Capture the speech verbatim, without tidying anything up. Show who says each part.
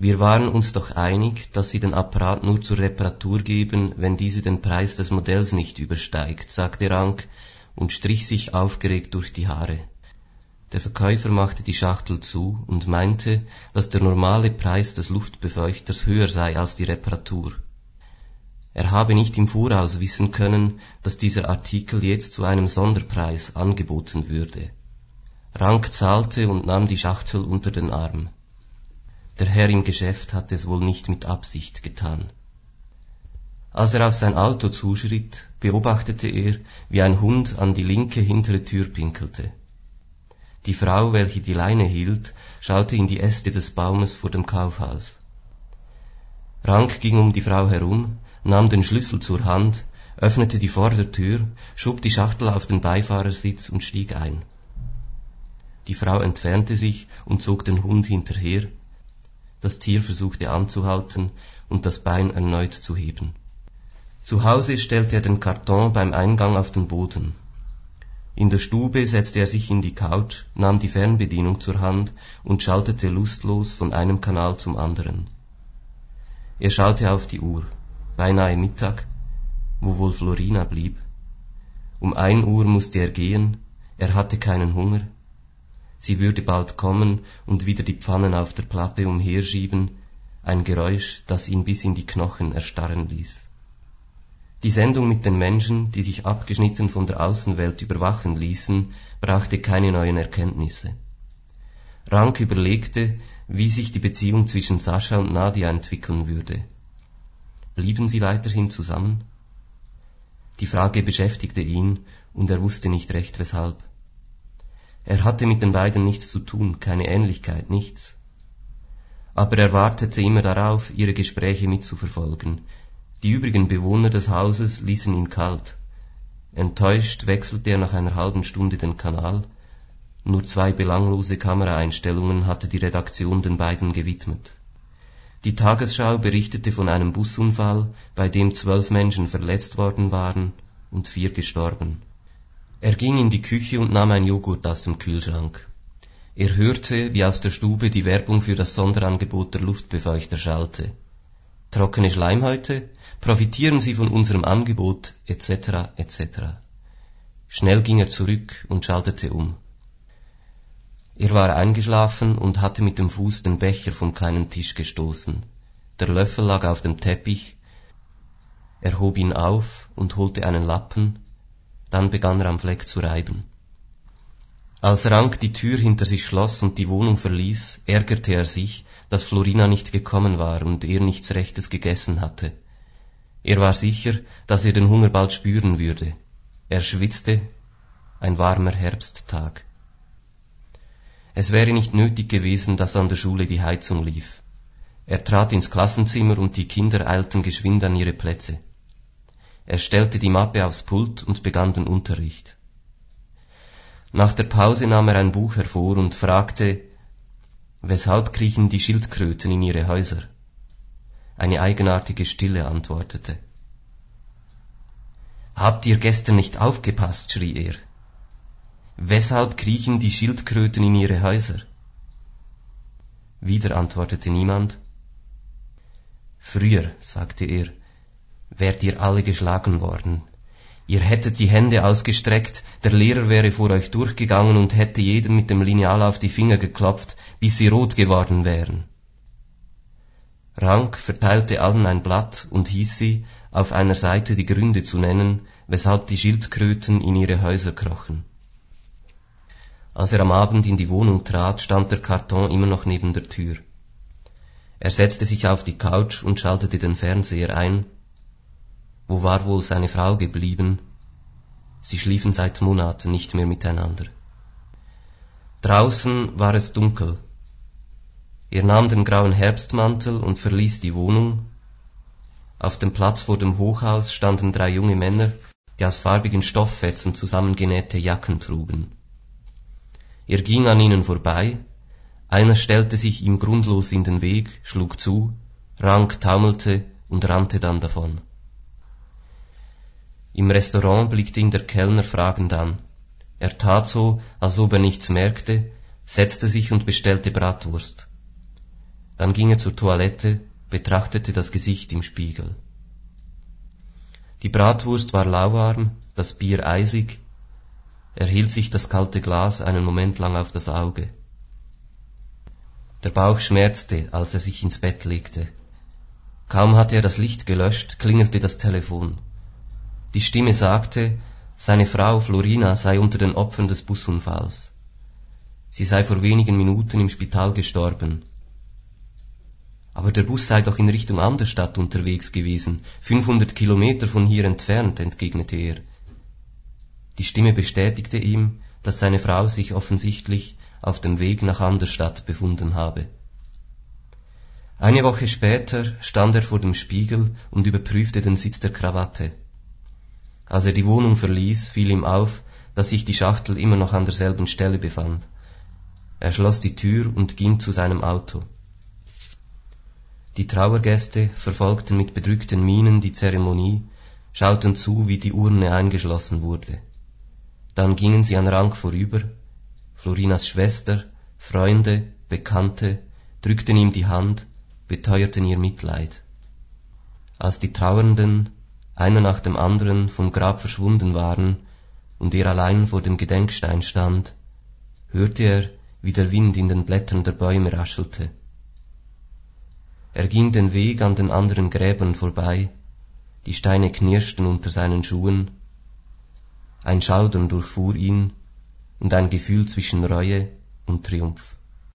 Speaker 1: Wir waren uns doch einig, dass Sie den Apparat nur zur Reparatur geben, wenn diese den Preis des Modells nicht übersteigt, sagte Rank und strich sich aufgeregt durch die Haare. Der Verkäufer machte die Schachtel zu und meinte, dass der normale Preis des Luftbefeuchters höher sei als die Reparatur. Er habe nicht im Voraus wissen können, dass dieser Artikel jetzt zu einem Sonderpreis angeboten würde. Rank zahlte und nahm die Schachtel unter den Arm. Der Herr im Geschäft hatte es wohl nicht mit Absicht getan. Als er auf sein Auto zuschritt, beobachtete er, wie ein Hund an die linke hintere Tür pinkelte. Die Frau, welche die Leine hielt, schaute in die Äste des Baumes vor dem Kaufhaus. Rank ging um die Frau herum, nahm den Schlüssel zur Hand, öffnete die Vordertür, schob die Schachtel auf den Beifahrersitz und stieg ein. Die Frau entfernte sich und zog den Hund hinterher. Das Tier versuchte anzuhalten und das Bein erneut zu heben. Zu Hause stellte er den Karton beim Eingang auf den Boden. In der Stube setzte er sich in die Couch, nahm die Fernbedienung zur Hand und schaltete lustlos von einem Kanal zum anderen. Er schaute auf die Uhr. Beinahe Mittag, wo wohl Florina blieb. Um ein Uhr musste er gehen, er hatte keinen Hunger. Sie würde bald kommen und wieder die Pfannen auf der Platte umherschieben, ein Geräusch, das ihn bis in die Knochen erstarren ließ. Die Sendung mit den Menschen, die sich abgeschnitten von der Außenwelt überwachen ließen, brachte keine neuen Erkenntnisse. Rank überlegte, wie sich die Beziehung zwischen Sascha und Nadia entwickeln würde. Blieben sie weiterhin zusammen? Die Frage beschäftigte ihn, und er wusste nicht recht weshalb. Er hatte mit den beiden nichts zu tun, keine Ähnlichkeit, nichts. Aber er wartete immer darauf, ihre Gespräche mitzuverfolgen. Die übrigen Bewohner des Hauses ließen ihn kalt. Enttäuscht wechselte er nach einer halben Stunde den Kanal. Nur zwei belanglose Kameraeinstellungen hatte die Redaktion den beiden gewidmet. Die Tagesschau berichtete von einem Busunfall, bei dem zwölf Menschen verletzt worden waren und vier gestorben. Er ging in die Küche und nahm ein Joghurt aus dem Kühlschrank. Er hörte, wie aus der Stube die Werbung für das Sonderangebot der Luftbefeuchter schallte. Trockene Schleimhäute? Profitieren Sie von unserem Angebot, et cetera et cetera. Schnell ging er zurück und schaltete um. Er war eingeschlafen und hatte mit dem Fuß den Becher vom kleinen Tisch gestoßen. Der Löffel lag auf dem Teppich. Er hob ihn auf und holte einen Lappen, dann begann er am Fleck zu reiben. Als Rank die Tür hinter sich schloss und die Wohnung verließ, ärgerte er sich, dass Florina nicht gekommen war und er nichts Rechtes gegessen hatte. Er war sicher, dass er den Hunger bald spüren würde. Er schwitzte, ein warmer Herbsttag. Es wäre nicht nötig gewesen, dass an der Schule die Heizung lief. Er trat ins Klassenzimmer und die Kinder eilten geschwind an ihre Plätze. Er stellte die Mappe aufs Pult und begann den Unterricht. Nach der Pause nahm er ein Buch hervor und fragte, weshalb kriechen die Schildkröten in ihre Häuser? Eine eigenartige Stille antwortete. Habt ihr gestern nicht aufgepasst, schrie er. Weshalb kriechen die Schildkröten in ihre Häuser? Wieder antwortete niemand. Früher, sagte er, wärt ihr alle geschlagen worden. Ihr hättet die Hände ausgestreckt, der Lehrer wäre vor euch durchgegangen und hätte jedem mit dem Lineal auf die Finger geklopft, bis sie rot geworden wären. Rank verteilte allen ein Blatt und hieß sie, auf einer Seite die Gründe zu nennen, weshalb die Schildkröten in ihre Häuser krochen. Als er am Abend in die Wohnung trat, stand der Karton immer noch neben der Tür. Er setzte sich auf die Couch und schaltete den Fernseher ein. Wo war wohl seine Frau geblieben? Sie schliefen seit Monaten nicht mehr miteinander. Draußen war es dunkel. Er nahm den grauen Herbstmantel und verließ die Wohnung. Auf dem Platz vor dem Hochhaus standen drei junge Männer, die aus farbigen Stofffetzen zusammengenähte Jacken trugen. Er ging an ihnen vorbei, einer stellte sich ihm grundlos in den Weg, schlug zu, Rank taumelte und rannte dann davon. Im Restaurant blickte ihn der Kellner fragend an. Er tat so, als ob er nichts merkte, setzte sich und bestellte Bratwurst. Dann ging er zur Toilette, betrachtete das Gesicht im Spiegel. Die Bratwurst war lauwarm, das Bier eisig, er hielt sich das kalte Glas einen Moment lang auf das Auge. Der Bauch schmerzte, als er sich ins Bett legte. Kaum hatte er das Licht gelöscht, klingelte das Telefon. Die Stimme sagte, seine Frau Florina sei unter den Opfern des Busunfalls. Sie sei vor wenigen Minuten im Spital gestorben. Aber der Bus sei doch in Richtung Anderstadt unterwegs gewesen, fünfhundert Kilometer von hier entfernt, entgegnete er. Die Stimme bestätigte ihm, dass seine Frau sich offensichtlich auf dem Weg nach Anderstadt befunden habe. Eine Woche später stand er vor dem Spiegel und überprüfte den Sitz der Krawatte. Als er die Wohnung verließ, fiel ihm auf, dass sich die Schachtel immer noch an derselben Stelle befand. Er schloss die Tür und ging zu seinem Auto. Die Trauergäste verfolgten mit bedrückten Mienen die Zeremonie, schauten zu, wie die Urne eingeschlossen wurde. Dann gingen sie an Rank vorüber, Florinas Schwester, Freunde, Bekannte, drückten ihm die Hand, beteuerten ihr Mitleid. Als die Trauernden, einer nach dem anderen, vom Grab verschwunden waren und er allein vor dem Gedenkstein stand, hörte er, wie der Wind in den Blättern der Bäume raschelte. Er ging den Weg an den anderen Gräbern vorbei, die Steine knirschten unter seinen Schuhen, ein Schaudern durchfuhr ihn und ein Gefühl zwischen Reue und Triumph.